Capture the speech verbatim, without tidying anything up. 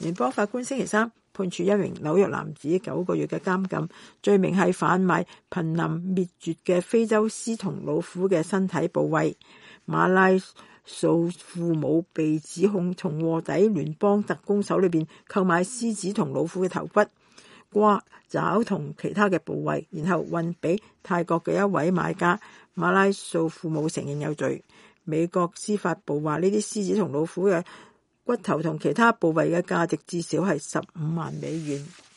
聯邦法官星期三判處一名紐約男子九個月嘅監禁，罪名係販賣瀕臨滅絕嘅非洲獅同老虎嘅身體部位。馬拉素父母被指控從臥底聯邦特工手裏邊購買獅子同老虎嘅頭骨、瓜、爪同其他嘅部位，然後運俾泰國嘅一位買家。馬拉素父母承認有罪。美國司法部話呢啲獅子同老虎嘅骨頭同其他部位嘅價值至少係十五萬美元。